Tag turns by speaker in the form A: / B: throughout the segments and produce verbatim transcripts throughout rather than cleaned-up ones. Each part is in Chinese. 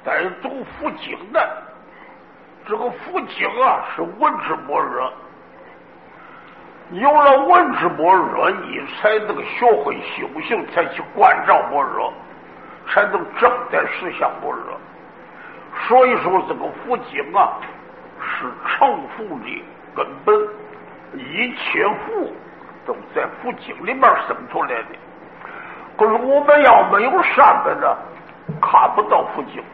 A: 带走福经的。这个福经啊，是文之般若。有了文之般若，你才能学会修行，才去关照般若，才能正在实相般若。所以说，这个福经啊，是成福的根本，一切福都在福经里面生出来的。可是我们要没有善根呢，看不到福经，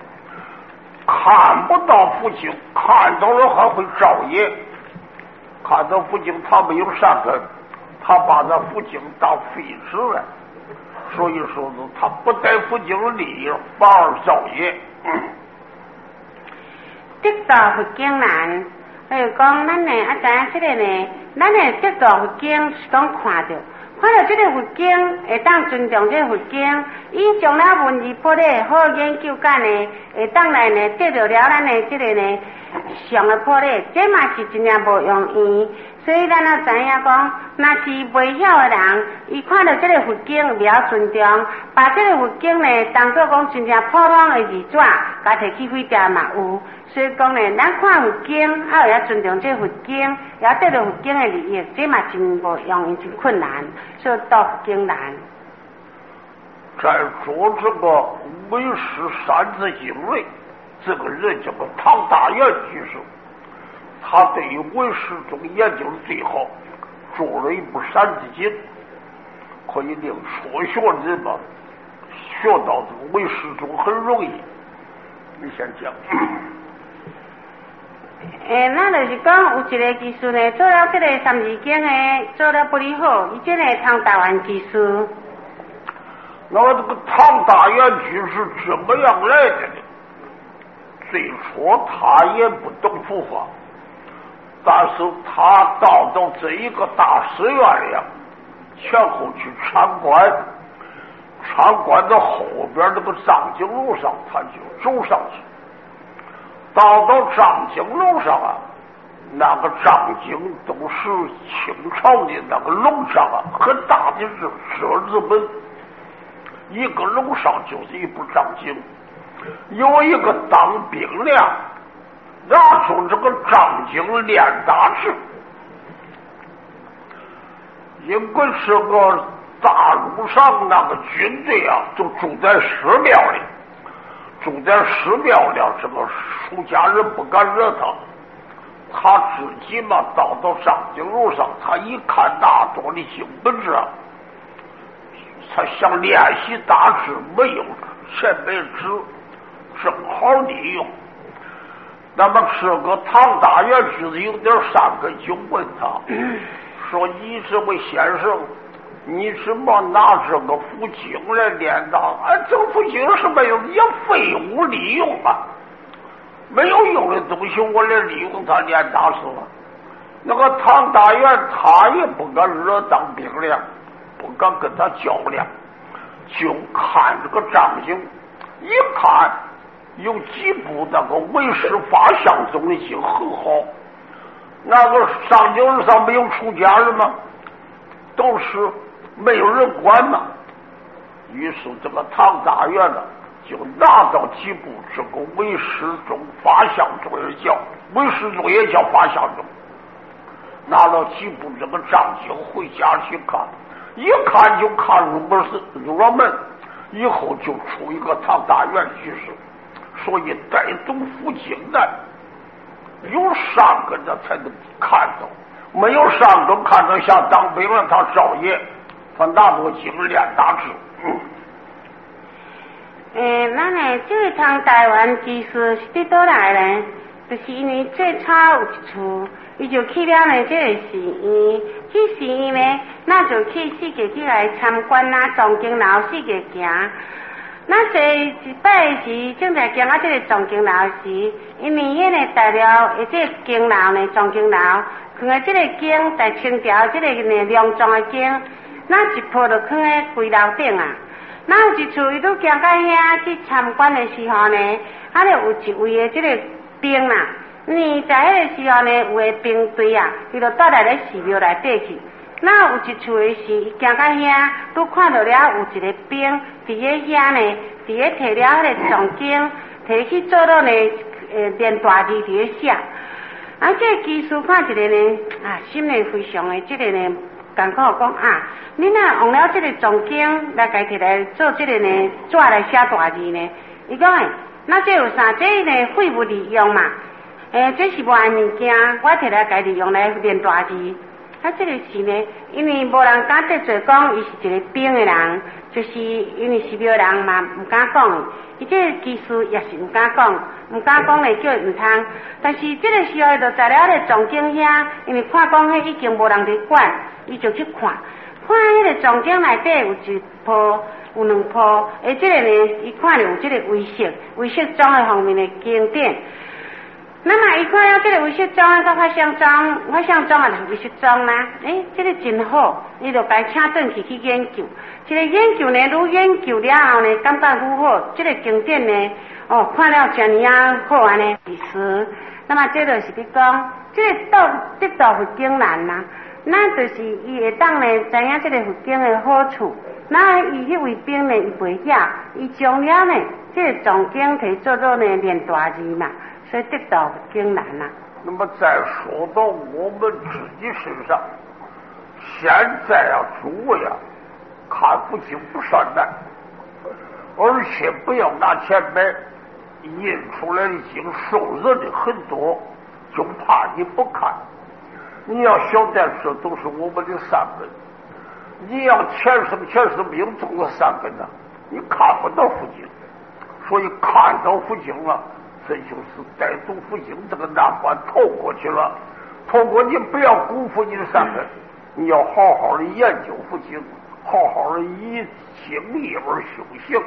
A: 看不到福经，看到了还会造业。看到福经，他没有善根，他把那福经当废纸了。所以说呢，他不带福经的利益，反而造业。嗯
B: 得到佛经难，例如讲，咱呢啊知影这个呢，咱呢得到佛经是讲看到，看到这个佛经会当尊重这个佛经，伊将咱文字破咧好研究干呢，会当来呢得到了咱的这个呢上的破咧，这嘛是真正无容易。所以咱啊知影讲，若是未晓的人，伊看到这个佛经了尊重，把这个佛经呢当作讲真正普通的字纸，甲摕去废掉嘛有。所以讲呢，咱看佛经，还要尊重这佛经，也得到佛经的利益，这嘛真无容易，真困难，所以读佛经难。
A: 在做这个唯识三字经类，这个人叫做唐大元居士，他对于唯识中研究的最好，做了一部三字经，可以令初学的人吧学到这个唯识中很容易。你先讲。
B: 诶，咱就是讲有一个技术呢，做了这个三字经呢，做了不离好，伊这个唐大元技术。
A: 那么这个唐大元居士怎么样来的呢？最初他也不懂佛法，但是他到到这一个大寺院里啊，前后去参观，参观到后边这个藏经路上，他就走上去。到到藏经路上啊，那个藏经都是清朝的那个龙上啊，很大的是舍字本，一个龙上就是一部藏经。有一个当兵的拿出这个藏经练大字，因为是个大陆上那个军队啊，就住在寺庙里。住在寺庙里，这个出家人不敢惹他，他自己嘛到到藏经路上，他一看大多的经本子啊，他想练习大字，没有前辈纸，正好利用。那么这个唐大元居士有点善根，就问他说：“你这位先生，你怎么拿这个佛经来练的？啊，这个佛经是没有也废物利用啊，没有用的东西，我来利用它练大事了。”那个唐大元他也不敢惹当兵的，不敢跟他较量，就看这个藏经，一看有几部那个唯识法相中的经很好。那个藏经上没有出家人吗？都是没有人管嘛。于是这个唐大元呢，就拿到几部这个唯识中法相中也叫唯识中也叫法相中，拿到几部这个藏经回家去看，一看就看入门是入了门，以后就出一个唐大元居士。所以带懂佛经的有善根的才能看到，没有善根看到像当兵了，他造业，他拿不经练大字。嗯，
B: 诶，咱呢这个唐台湾技术是伫倒来呢？就是因为最初有一处，伊就去了呢这个寺院，去寺院呢，那就去四界去来参观啊，藏经楼四界行。那坐一摆时，正在行啊这个藏经楼时，因为迄呢大了，这个经楼呢藏经楼，放在这个经在清朝这个呢梁藏的经，那一铺就放在柜楼顶啊。那有一处伊都行到遐去参观的时候呢，啊咧有一位的这个兵啦，你在迄个时候呢，有个兵队啊，伊就倒来咧寺庙内底去。那有一处的时，伊行到遐，都看到了有一个兵伫咧遐呢，伫咧摕了迄个藏经， 摕去做到呢，呃，连大字伫咧写。啊，这个技师看一个呢，啊，心里非常的这个呢，感觉讲啊，你若用了这个总经来家摕来做这个呢，纸来写大字呢？伊讲诶，那这有啥？这呢废物利用嘛？诶，这是无安物件，我摕来家己用来练大字。啊，这个是呢，因为无人敢得罪讲，伊是一个兵的人，就是因为是庙人嘛，唔敢讲。伊这个技师也是唔敢讲，唔敢讲咧叫伊唔通。但是这个时候就在了咧总经遐，因为看讲迄已经无人伫管，伊就去看，看迄个总经内底有一铺。有两铺，诶，这个呢，伊看有这个维色，维色庄的方面的经典。那么伊看了这个维色庄甲发香庄，发香庄也是维色庄啦。诶，这个真好，伊就该请转去去研究。这个研究呢，愈研究了后呢，感觉愈好。这个经典呢，哦，看了真尼啊好安尼意思。那么这就是你讲，这个道得道佛经难呐，那就是伊会当呢知影这个佛经的好处。那伊迄位兵呢，伊袂晓，伊将了呢，这个总经摕做做呢练大字嘛，所以得到经难啦。
A: 那么再说到我们自己身上，现在啊，诸位啊，看不经不算难，而且不要拿钱买，印出来的经受热的很多，就怕你不看。你要晓得，这都是我们的善根。你要前生前世命中的善根呢，你看不到佛经，所以看到佛经了，这就是带动佛经这个难关透过去了。透过你不要辜负你的善根，你要好好的研究佛经，好好的以经义而修行。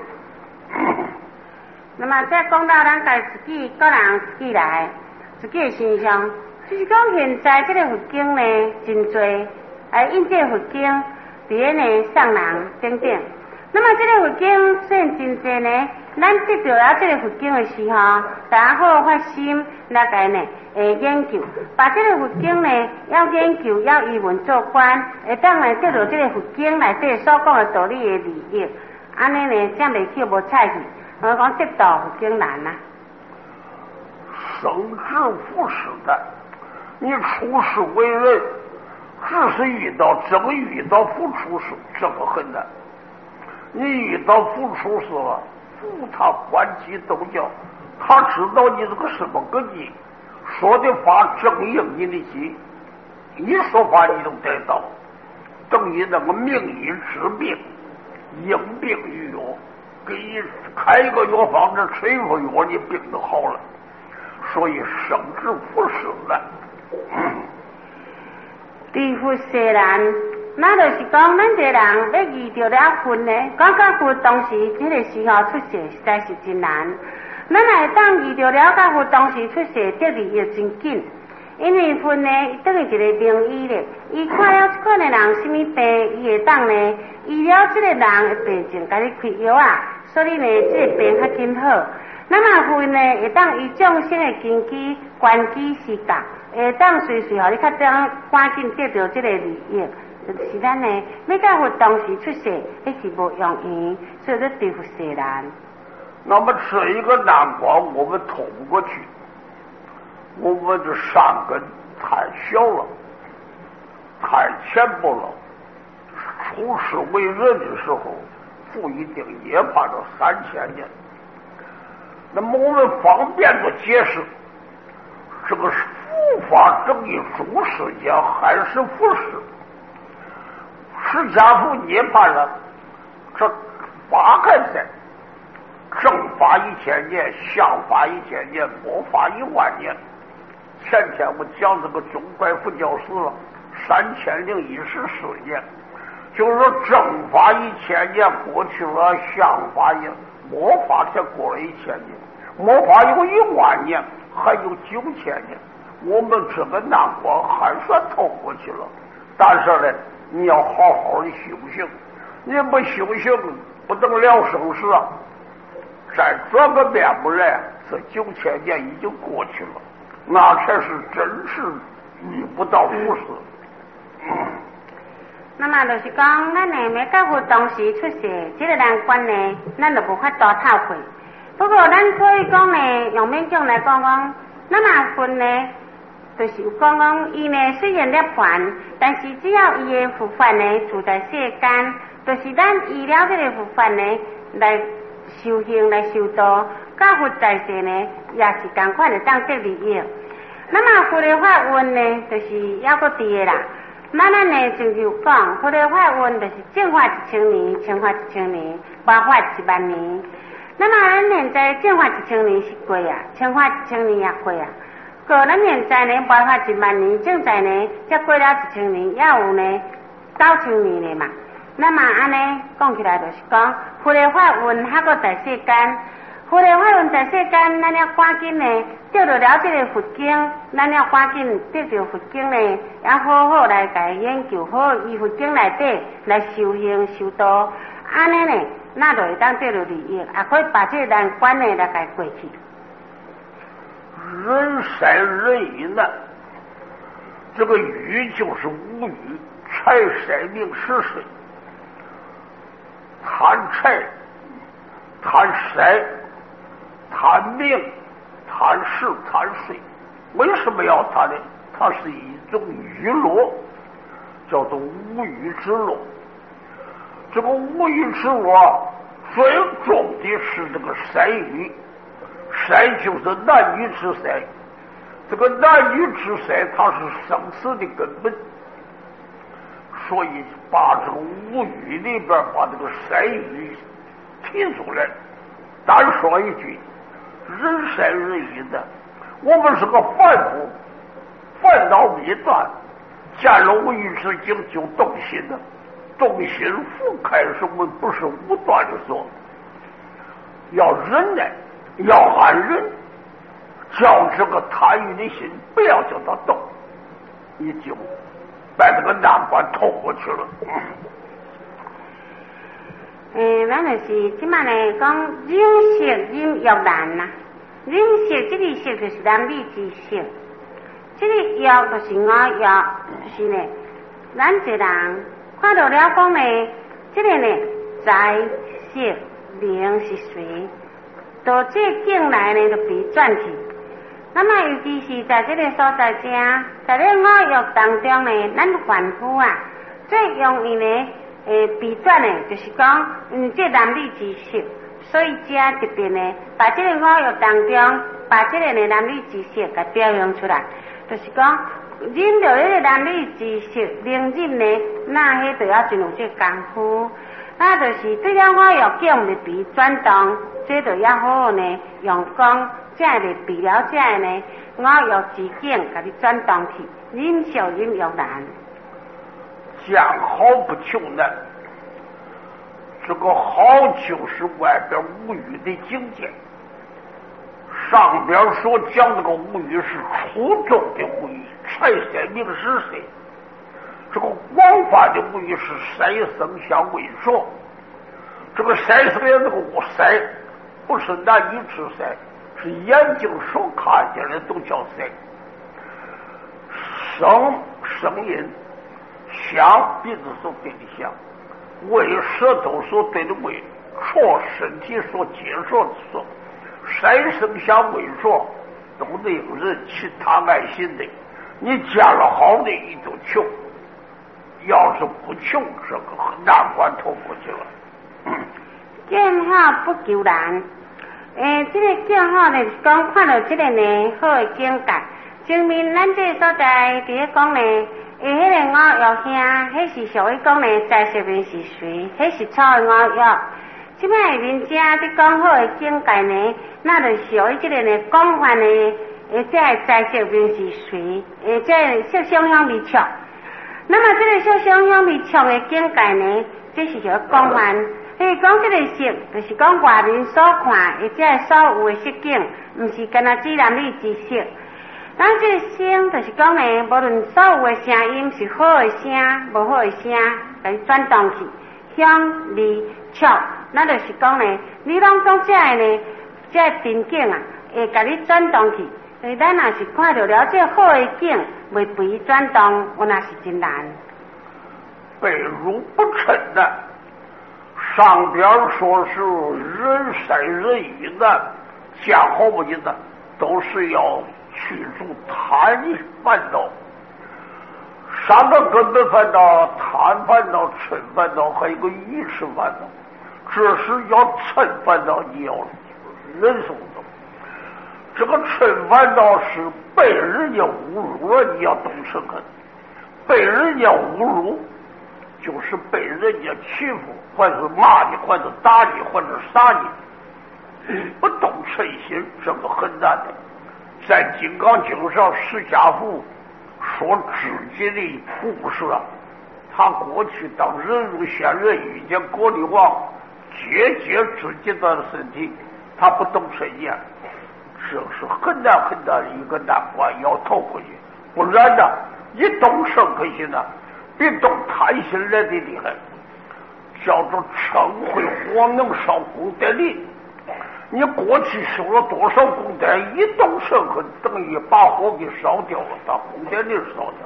B: 那么再讲到咱家自己个人自己来，自己的形象，就是讲现在这个佛经呢真多，啊，印这佛经。别呢上人等等，那么这个佛经虽然真济呢，咱得到了这个佛经的时候，大家好发心来个呢，诶研究，把这个佛经呢要研究，要以文做观，会当来得到这个佛经内底所讲的道理的利益，安尼呢，这样袂去无菜去，我讲得到佛经难啊。
A: 生之福时代，你处世为人。只是遇到这个遇到付出时，这个很难。你遇到付出时了，扶他关机斗教，他知道你这个什么个机，说的话正应你的机，一说话你都得到，等于那个名医治病，应病于药，给你开一个药方子，吹服药，你病都好了。所以生之福时难。
B: 对付世人，那就是讲，咱这人要遇到了佛呢，讲到佛当时，迄个时候出世实在是真难。咱来当遇到了甲佛当时出世，得利也真紧。因为佛呢，等于一个名医咧，伊看了这款的人什么病，伊会当呢医了这个人的病症，甲你开药啊，所以呢，这个病较紧好。那么佛呢，会当以众生的根基、关机时间。会当随随互你较当赶紧得到这个利益，就是咱呢要到佛当时出世，那是无容易，所以要对付世人。
A: 那么这一个难关我们通不过去，我们的善根太小了，太浅薄了。处世为人的时候，不一定也怕这三千年。那么我们方便的解释，这个是佛法正义诸世间还是佛事，释迦佛涅槃了，这法还在，正法一千年，相法一千年，末法一万年。前天我讲这个中怪佛教史了，三千零一十四年，就是说正法一千年过去了，相法也末法才过了一千年，末法有一万年，还有九千年。我们这个难关还算透过去了，但是呢，你要好好的修行，你不修行不能了生死啊！再转个面不来，这九千年已经过去了，那才是真是遇不到福事。
B: 嗯、那么就是讲，咱呢要到佛当时出世，这个难关呢，咱就无法度透过。 不过咱可以讲呢，用勉强来讲讲，那么分呢，就是有讲讲伊呢虽然涅槃，但是只要伊的佛法呢住在世间，就是咱依了这个佛法呢来修行来修道，甲佛在世呢也是同款的当得利益。那么佛的法运呢，就是还阁伫的啦。那咱呢就有讲，佛的法运就是正法一千年，乘法一千年，万法一万年。那么咱现在正法一千年是过啊，乘法一千年也过啊。个咱现在呢，万法一万年，正在呢，才过了一千年，也有呢九千年的嘛。那么安尼讲起来就是讲，佛的法运还阁在世间，佛的法运在世间，咱要赶紧呢得到了这个佛经，咱要赶紧得到佛经呢，要好好来甲研究，好好依佛经内底来修行修道，安尼呢。那就会当得到利益，也可以把这个难关呢来给过去。
A: 人善人淫呢，这个语就是无语，财色名食睡，贪财、贪色、贪名、贪食、贪睡。为什么要贪呢？它是一种娱乐，叫做无欲之乐。这个无欲之乐最重的是这个色欲，色就是男女之色，这个男女之色它是生死的根本，所以把这个无欲里边把这个色欲提出来。单说一句，人善人淫的，我们是个凡夫，烦恼未断，见了无欲之境就动心了。动心福开是我们不是无端的说，要忍耐，要按忍，叫这个贪欲的心不要叫它动，你就把这个难关透过去了。
B: 嗯，咱就是即摆呢讲忍色忍欲难呐，忍色这个色就是男女之色，这个欲就是我欲，就是呢，咱一人。看到了讲呢，这个呢，财色名是谁？到这境内呢，就被转去。那么尤其是在这个所在正，在这五欲当中呢，咱凡夫啊，最容易呢，诶，被转的，就是讲，嗯，这男女之色，所以这特别呢，把这个五欲当中，把这个呢男女之色给表现出来，就是讲。忍着迄个男女之色，能忍呢，那迄就要真有这功夫。那就是对了我欲境未被转动，这就要好好呢用功，才会被了这呢我欲之境，甲你转动去，忍受忍欲难。
A: 讲好不求难，这个好就是外边无欲的境界。上边所讲这个无欲是初中的无欲，财色名食睡；这个广泛的无欲是色声香味触。这个色色的这个色，不是男女之色，是眼睛所看见的都叫色。声声音，香鼻子所对的香，味舌头所对的味，触身体所接受的触。色声香味触都得有人其他爱心的，你见了好的你就求，要是不求，这个难关透过去了。
B: 见好不求难，诶，这个见好呢是讲看到这个呢好的境界，证明咱这个所在伫咧讲呢，诶，迄个我欲兄，迄是属于讲呢在色面是谁，迄是错的我欲。即摆面正伫讲好的境界呢，那就属于这个呢广泛的，诶，这个在色面是谁，诶，这个色香香味触。那么这个色香香味触的境界呢，这是属于广泛。诶，讲这个色，就是讲外面所看，或者所有的色景，毋是干那只男女之色。咱这个声，就是讲呢，无论所有的声音是好的声，无好的声，来转动去，香味触。那就是讲呢，你拢讲这个呢，这个情景啊，会甲你转动去。所以咱若是看到了这好的景，未被转动，我那是真难。
A: 被如不称的， 上边说是人善人欲难，见好不紧的，都是要去除贪烦恼。三个根本烦恼：贪烦恼、嗔烦恼，还有一个愚痴烦恼。这是要嗔烦恼，你要忍受的。这个嗔烦恼是被人家侮辱了，你要懂诚恳；被人家侮辱，就是被人家欺负，或者是骂你，或者打你，或者杀你。不懂诚心，这个很难的。在《金刚经》上，释迦佛说自己的故事啊，他过去当人如仙人，遇见国力王，结结自己的身体，他不懂圣言，这是很难很难的一个难关，要透过去。不然呢，一动圣可心呢，比动贪心来的厉害，叫做嗔恚火能烧宫殿里。你过去修了多少宫殿，一动圣恨，等于把火给烧掉了，把宫殿里烧掉。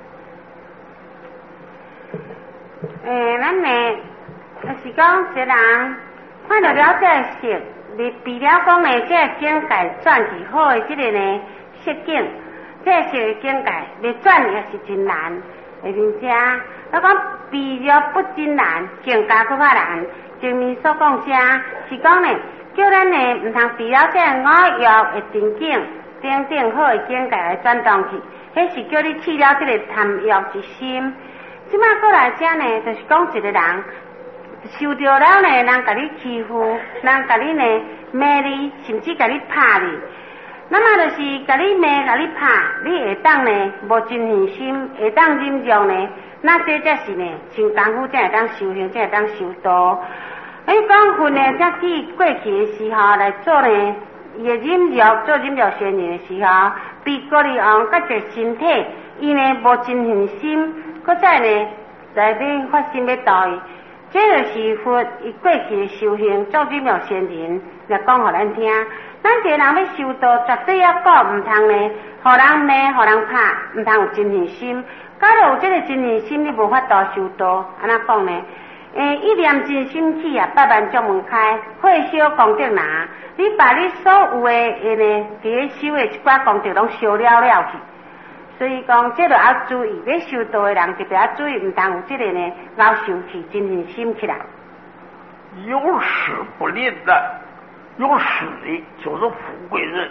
B: 诶，咱呢，就是讲一个人看到了这个色，你比了讲呢，这个境界转去好的这个呢色境，这个色的境界，你转也是真难。而且，我讲比了不真难，境界更较难。前面所讲者是讲呢。叫咱呢唔通比了这五欲的定境，等等好的境界来转动去，迄是叫你去了这个贪欲之心。即摆过来者呢，就是讲一个人受到了呢，人甲你欺负，人甲你呢骂你，甚至甲你拍你，那么就是甲你骂、甲你拍，你会当呢无真诚心，会当忍让呢，那这才是呢，真功夫才会当修行，才会当修道。你讲分呢，才去过去的时候来做呢，伊的忍辱做忍辱仙人的时候，比国力王甲这身体，伊呢无真诚心，搁再呢内面发心要道伊，这就是佛伊过去的修行做忍辱仙人来讲互咱听。咱一个人要修道，绝对要讲唔通呢，互人骂、互人拍，唔通有真诚心。假如有这个真诚心，你无法度修道，安怎讲呢？诶，一念真心起啊，百万众门开，会烧功德拿。你把你所有的诶呢，伫咧修的一寡功德拢烧了了去。所以讲，这就要注意，要修道的人特别要注意，唔当有这个呢，老修气、真诚心起来。
A: 有势不吝的，有势的就是富贵人，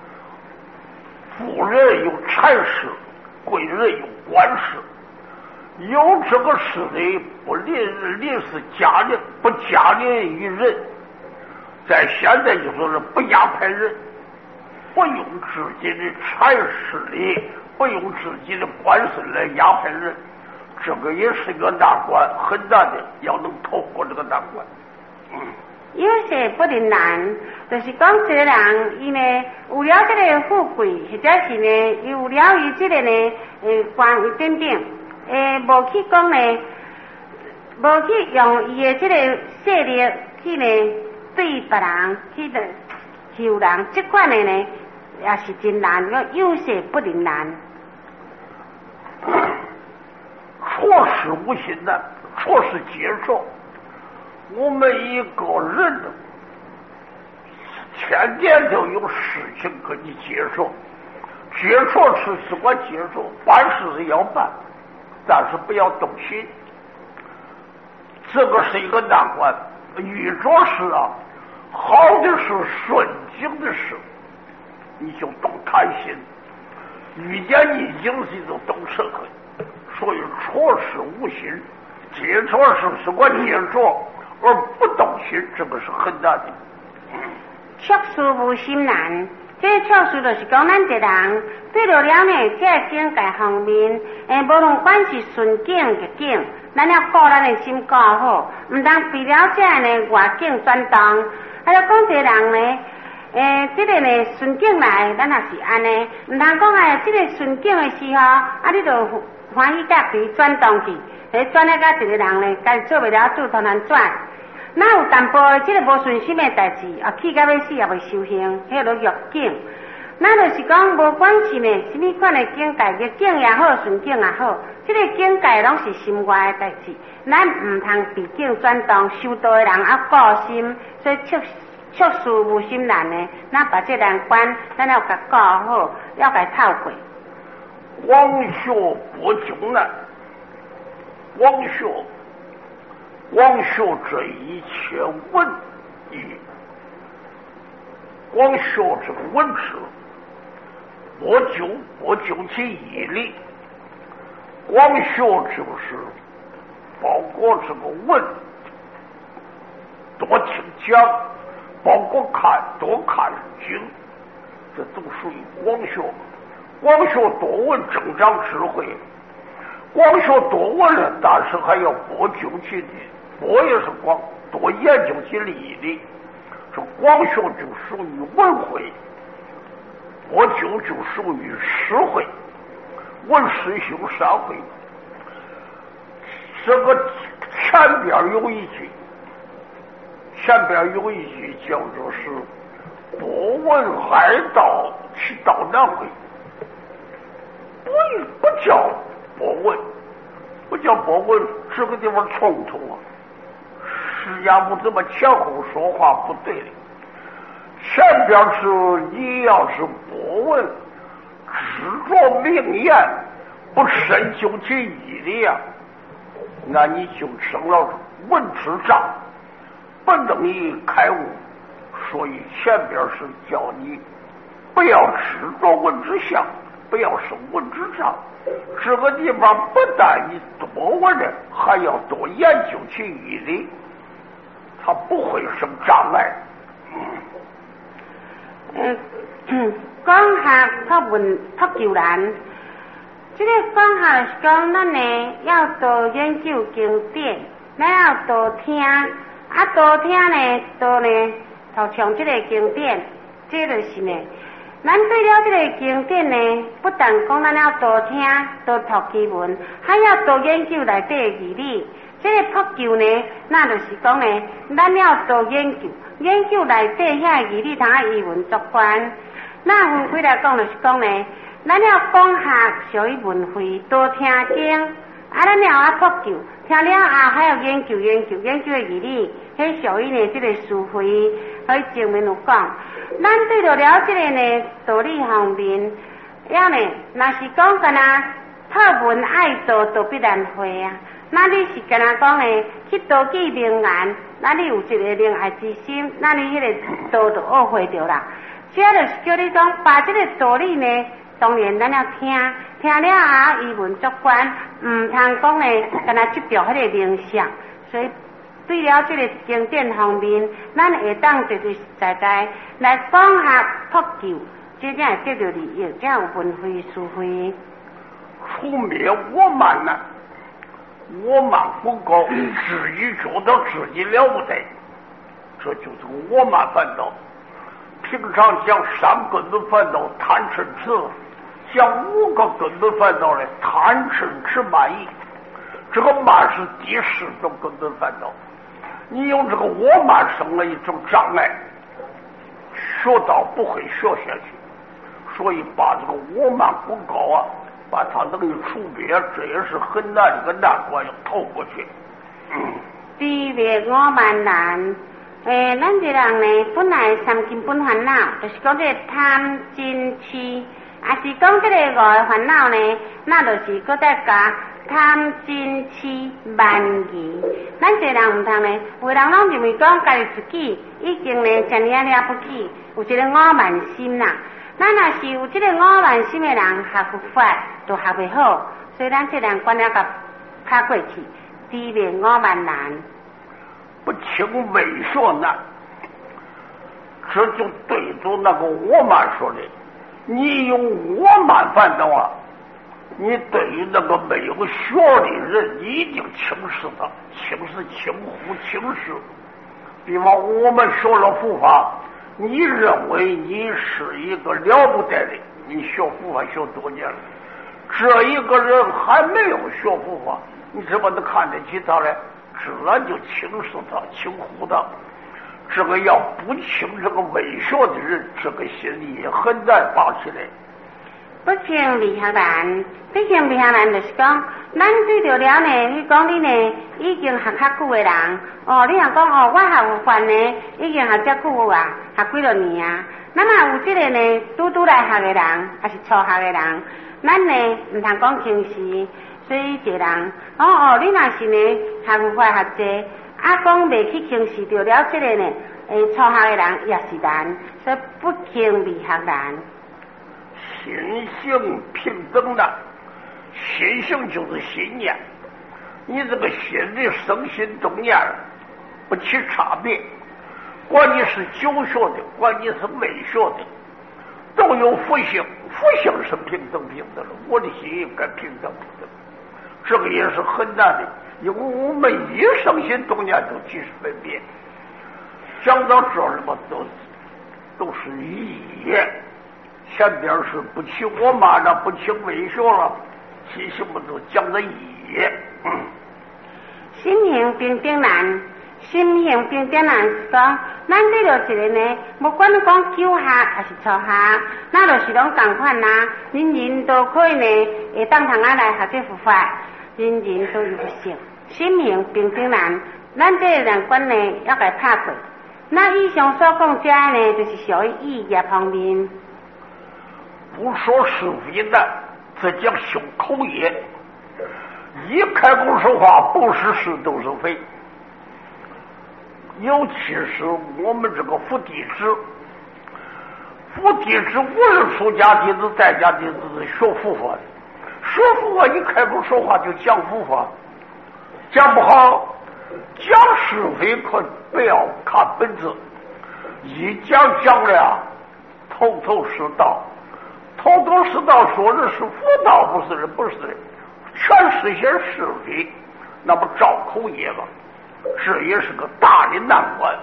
A: 富人有财势，贵人有官势。有这个事的不吝吝是家人，不家人于人，在现在就说是不压迫人，不用自己的财势力，不用自己的官势来压迫人，这个也是个难关，很难的，要能透过这个难关。嗯，
B: 有些不能难，就是讲这个人伊呢有了这个富贵，或者是呢有了于这个呢诶官位等等。诶，无去讲呢，无去用伊的这个势力去呢对别人去的求人，这款的呢也是真难，有些不能难。
A: 错事无心难，错事接受。我们一个人天天都有事情跟你接受，接受是只管接受，办事是要办。但是不要动心，这个是一个难关。遇着事啊，好的是顺境的事，你就懂贪心；遇见逆境时就懂诚恳。所以错事无心，接错事是管接错，而不动心，这个是很难的。
B: 错事无心难。这错事就是讲，咱一个人对了了呢，这个境界方面，诶，无论管是顺境逆境，咱要顾咱的心顾好，唔当为了这个呢外境转动。还有讲一个人呢，诶，这个呢顺境来，咱也是安尼，唔通讲哎，这个顺境的时候，啊，你就欢喜甲皮转动去，诶，转了甲一个人呢，家做袂了主，突然转。哪有淡薄这个无顺心的代志，啊，去到要死也未修行，迄个逆境。 那就是讲，无管是呢什么款的境界，逆境也好，顺境也好，这个境界拢是心外的代志，咱唔通避境转动，修道的人啊顾心，所以处处事无心难的，咱把这难关，咱要甲顾好，要甲透过。
A: 光学不穷难，光学，光学这一切问语，光学这个问题，不究不究其义理。光学就是包括这个问，多听讲，包括看多看经，这都属于光学。光学多问增长智慧，光学多问了，但是还要博究其理，博也是光，多研究其理的。这光学就属于文慧，博究就属于实慧，文实修三慧。这个前边有一句，前边有一句叫做是“博问海道，其道难会”。不不叫博问，不叫博问，这个地方冲突啊！释迦牟尼怎么前后说话不对的？前边是你要是博问，只着名言，不深究其义理呀，那你就成了文之障，不能以开悟。所以前边是叫你不要执着文之相。不要生文之障，这个地方不但你多问人，还要多研究其义理，它不会生障碍。
B: 嗯，讲学读文读求难，这个讲学就是讲，咱呢要多研究经典，咱要多听，啊多听呢，多呢，头像这个经典，这就是呢。咱对了这个经典呢，不但讲咱要多听、多读经文，还要多研究内底的义理。这个普求呢，那就是讲呢，咱要多研究，研究内底遐义理，通啊依文作观。那分开来讲，就是讲呢，咱要讲学属于文慧，多听经，啊，咱要啊普求，听了后还要研究研究，研究的义理，迄属于呢这个思维，可以前面有讲。咱对着了这个呢道理方面，要呢，若是讲干那讨文爱道，都必然会啊。那你是干那讲呢，去多记名言，那你有一个恋爱之心，那你迄个道就学会着啦。主要就是叫你讲，把这个道理呢，当然咱要听，听了后依文作观，唔通讲呢，干那执着迄个名相，所以。对了这个经典方面，咱会当实实在在来讲学普求，这才会得到利益，才有文慧智慧。
A: 除灭我慢呢，我慢不高，自己觉得自己了不得，这就是我慢烦恼。平常讲三根本烦恼贪嗔痴，讲五个根本烦恼呢，贪嗔痴慢疑，这个慢是第十种根本烦恼。你用这个我慢生了一种障碍，学道不会学下去，所以把这个我慢不高啊，把它能够除别，这也是很难一个难关要透过去。
B: 知灭我慢难，诶，咱这人呢，本来三根本烦恼，就是讲这个贪嗔痴，也是讲这个五个烦恼呢，那就是搁再加。贪嗔痴慢疑，咱这人唔通呢，有人拢认为讲家己自己已经呢，真了了不起，有一个我慢心啦。咱若是有这个我慢心的人，学佛法都学袂好，所以咱这人关了个拍过去，知灭我慢难。
A: 不轻微说难，这就对着那个我慢说的，你用我慢烦恼啊。你对于那个没有学的人，你一定轻视他，轻视轻忽轻视。比方我们学了佛法，你认为你是一个了不得的，你学佛法学多年了，这一个人还没有学佛法，你怎么能看得起他呢？自然就轻视他，轻忽他。 这个要不请这个伪学的人，这个心里也很难拔起来。
B: 不请未学人，不请未学人就是讲，咱对着了呢，你讲你呢已經學較久的人，哦，你若講哦，我學有關呢，已經學遮久啊，學幾多年啊。咱嘛有即個呢，拄拄來學的人，還是初學的人，咱呢唔通講輕視，所以一個人，哦哦，你若是呢學有法學者，啊講未去輕視着了即個呢，誒初學的人也是人，所以不輕未學人。
A: 心性平等的，心性就是信念。你这个心里生心动念不起差别，管你是久学的，管你是未学的，都有福性。福性是平等平等的，我的心应该平等平等。这个也是很难的，因为我们一生心动念都即是分别。讲到这儿嘛，都都是义业。前边是不起我妈了，不起伪学了，其实我都讲的义业。嗯，
B: 心性平等人，心性平等人是讲，咱对着一个呢，不管你讲久学还是初学，那就是拢同款啦。人人都可以呢，会当通啊来学这佛法，人人都有性，心性平等人，咱这个人观呢要该拍过。那以上所讲这呢，就是属于义业方面。
A: 不说是非的，这叫修口业。一开口说话，不是是都是非。尤其是我们这个佛弟子，佛弟子无论出家弟子、在家弟子，是学佛法的。学佛法一开口说话就讲佛法，讲不好，讲是非可不要看本子，一讲讲了头头是道。头头是道说的是佛道，不是人，不是人，全是些是非，那不造口业吧？这也是个大的难关。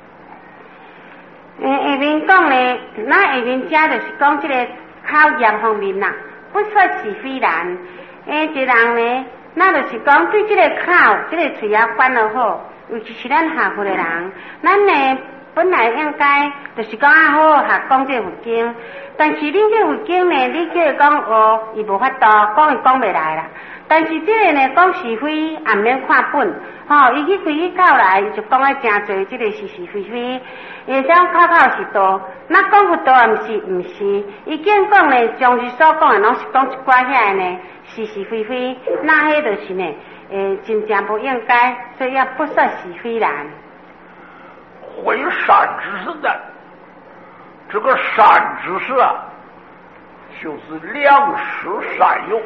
B: 嗯，下面讲呢，那下面讲就是讲这个考验方面啦，不说是非人。诶，一人呢，那就是讲对这个考，这个嘴要管得好，尤其是咱下佛的人，咱呢本来应该就是讲啊好学讲这佛经。但是你这佛经呢，你叫伊讲哦，伊无法度讲，伊讲袂来啦。但是这个呢，讲是非也唔免看本，吼、哦，伊去开去教来，伊就讲啊真侪，这个是是非非，会讲口口是道，那讲佛道也唔是唔是，伊竟讲呢，将日所讲的拢是讲一寡遐呢是是非非，那迄就是呢，诶，真正不应该，所以要不说是非人。
A: 会善知识的。这个善知识啊，就是良师善友，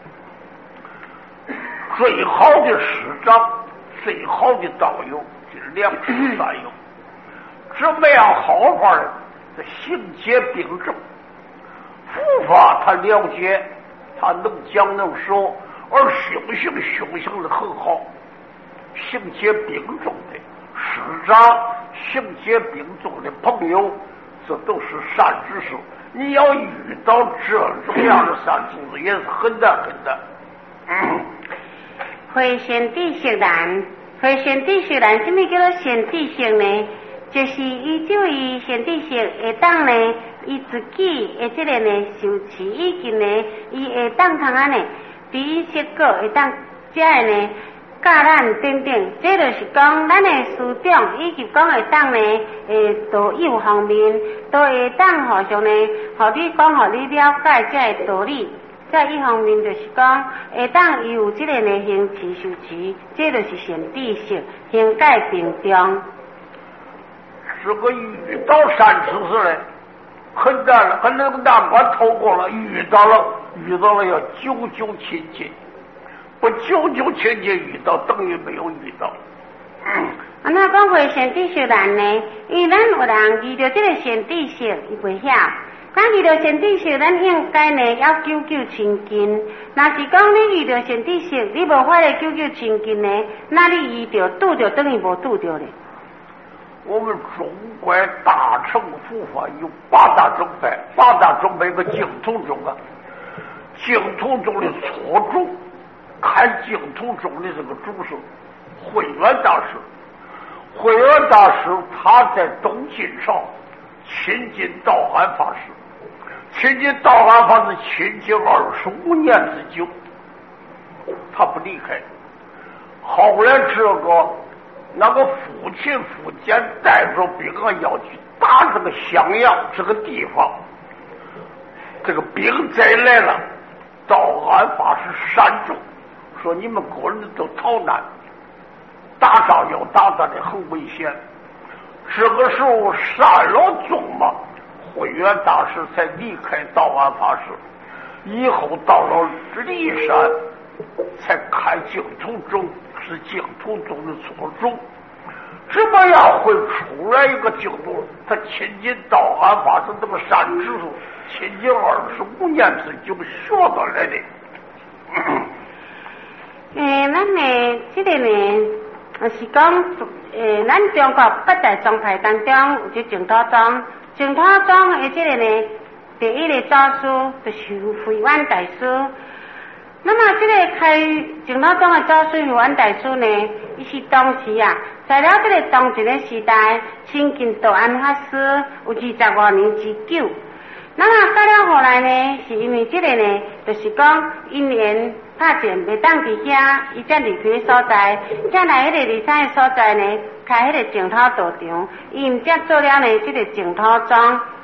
A: 最好的师长，最好的导游，就是良师善友。怎么样好法呢？这行解并正，佛法他了解，他能讲能说，而修行修行的很好，行解并重的师长，行解并重的朋友。这都是善知识，你要遇到这种样的善知识也是很难很难。嗯，
B: 会先知识人，会先知识人，什么叫做先知识呢？就是依照伊先知识会当呢，伊自己的这个呢受持已经呢，伊会当通啊呢，第一结果会当这个呢。教咱等等，这就是讲咱的师长以及讲会当呢，诶，道友方面都会当互相呢，互你讲，互你了解这个道理。在一方面就是讲，会当伊有这个呢行持修持，这就是善知识，行解并重。
A: 这个遇到善知识呢，很难了，很那个难关透过了，遇到了，遇到了要久久亲近。不久久亲近遇到，等于没有遇到。嗯，
B: 啊，那讲回善知识人呢？因为咱有人遇到这个善知识，伊袂晓。咱遇到善知识，咱应该呢要久久亲近。若是讲你遇到善知识，你无法度久久亲近呢，那你遇到拄着等于无拄着咧。
A: 我们中国大乘佛法有八大宗派，八大宗派个净土宗啊，净土宗的错主。看净土中的这个主是慧远大师， 慧远大师他在东晋上亲近道安法师，亲近道安法师亲近二十五年之久，他不离开。后来这个那个父亲父坚带着兵啊要去打这个襄阳这个地方，这个兵再来了，道安法师煽众说你们个人都逃难，打仗要打仗的很危险。这个时候善老宗嘛，慧远大师才离开道安法师，以后到了骊山才开净土宗，是净土宗的初宗。怎么样会出来一个净土？他亲近道安法师这么善知识，亲近二十五年之久学得来的。
B: 诶，咱呢，这个呢，是讲，诶，咱中国八大宗派当中有这净土宗，净土宗的这个呢，第一个祖师就是慧远大师。那么这个开净土宗的祖师慧远大师呢，伊是当时啊，在了这个当今的时代，亲近道安法师有二十五年之久。那么到了后来呢，是因为这个呢，就是讲因缘拍战袂当伫遐，伊才离开所在，才来迄个离山的所在呢，开迄个净土道场，伊毋才做了呢这个净土宗。